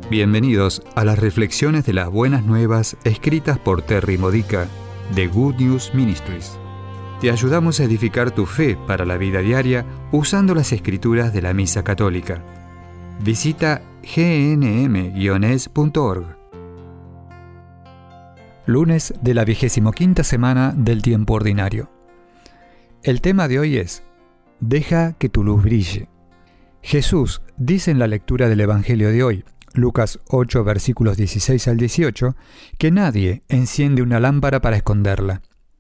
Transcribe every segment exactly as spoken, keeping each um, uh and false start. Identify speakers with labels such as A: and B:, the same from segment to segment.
A: Bienvenidos a las reflexiones de las buenas nuevas escritas por Terry Modica de Good News Ministries. Te ayudamos a edificar tu fe para la vida diaria usando las escrituras de la Misa Católica. Visita g n m guion es punto org. Lunes de la vigésimo quinta semana del tiempo ordinario. El tema de hoy es: deja que tu luz brille. Jesús dice en la lectura del Evangelio de hoy, Lucas ocho, versículos dieciséis al dieciocho, que nadie enciende una lámpara para esconderla.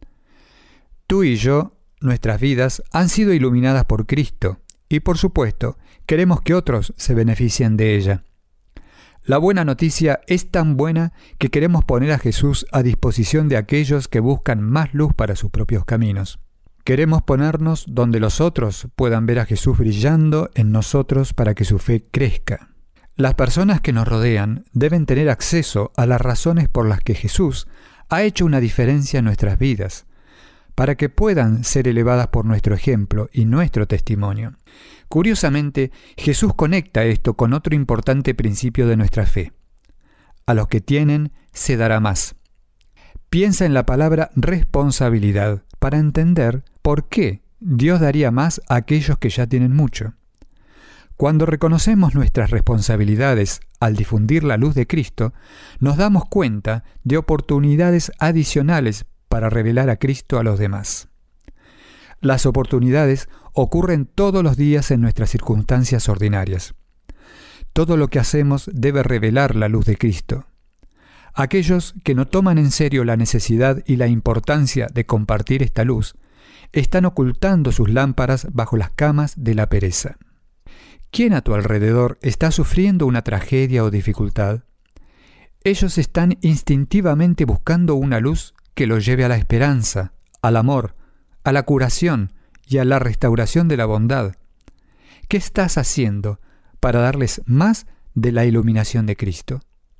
A: Tú y yo, nuestras vidas han sido iluminadas por Cristo y, por supuesto, queremos que otros se beneficien de ella. La buena noticia es tan buena que queremos poner a Jesús a disposición de aquellos que buscan más luz para sus propios caminos. Queremos ponernos donde los otros puedan ver a Jesús brillando en nosotros para que su fe crezca. Las personas que nos rodean deben tener acceso a las razones por las que Jesús ha hecho una diferencia en nuestras vidas, para que puedan ser elevadas por nuestro ejemplo y nuestro testimonio. Curiosamente, Jesús conecta esto con otro importante principio de nuestra fe. A los que tienen, se dará más. Piensa en la palabra responsabilidad para entender por qué Dios daría más a aquellos que ya tienen mucho. Cuando reconocemos nuestras responsabilidades al difundir la luz de Cristo, nos damos cuenta de oportunidades adicionales para revelar a Cristo a los demás. Las oportunidades ocurren todos los días en nuestras circunstancias ordinarias. Todo lo que hacemos debe revelar la luz de Cristo. Aquellos que no toman en serio la necesidad y la importancia de compartir esta luz, están ocultando sus lámparas bajo las camas de la pereza. ¿Quién a tu alrededor está sufriendo una tragedia o dificultad? Ellos están instintivamente buscando una luz que los lleve a la esperanza, al amor, a la curación y a la restauración de la bondad. ¿Qué estás haciendo para darles más de la iluminación de Cristo?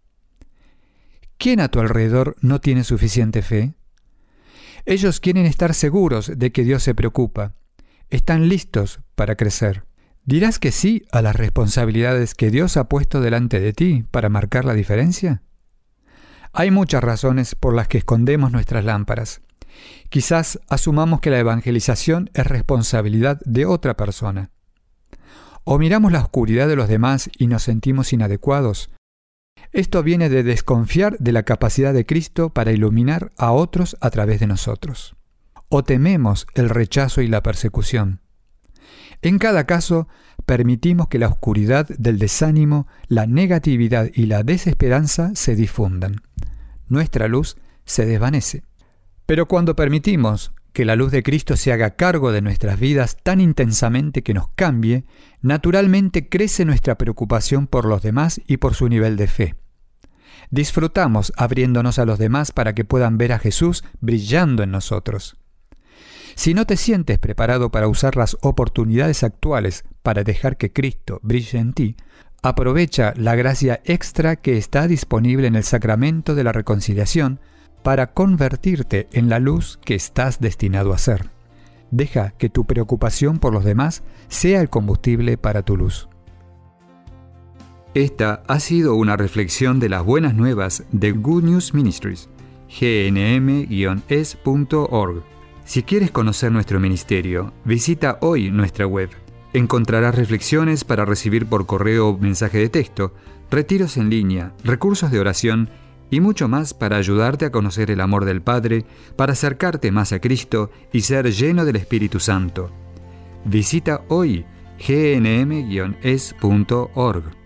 A: ¿Quién a tu alrededor no tiene suficiente fe? Ellos quieren estar seguros de que Dios se preocupa. Están listos para crecer. ¿Dirás que sí a las responsabilidades que Dios ha puesto delante de ti para marcar la diferencia? Hay muchas razones por las que escondemos nuestras lámparas. Quizás asumamos que la evangelización es responsabilidad de otra persona. O miramos la oscuridad de los demás y nos sentimos inadecuados. Esto viene de desconfiar de la capacidad de Cristo para iluminar a otros a través de nosotros. O tememos el rechazo y la persecución. En cada caso, permitimos que la oscuridad del desánimo, la negatividad y la desesperanza se difundan. Nuestra luz se desvanece. Pero cuando permitimos que la luz de Cristo se haga cargo de nuestras vidas tan intensamente que nos cambie, naturalmente crece nuestra preocupación por los demás y por su nivel de fe. Disfrutamos abriéndonos a los demás para que puedan ver a Jesús brillando en nosotros. Si no te sientes preparado para usar las oportunidades actuales para dejar que Cristo brille en ti, aprovecha la gracia extra que está disponible en el sacramento de la reconciliación para convertirte en la luz que estás destinado a ser. Deja que tu preocupación por los demás sea el combustible para tu luz. Esta ha sido una reflexión de las buenas nuevas de Good News Ministries, g n m guion es punto org. Si quieres conocer nuestro ministerio, visita hoy nuestra web. Encontrarás reflexiones para recibir por correo o mensaje de texto, retiros en línea, recursos de oración y mucho más para ayudarte a conocer el amor del Padre, para acercarte más a Cristo y ser lleno del Espíritu Santo. Visita hoy g n m guion es punto org.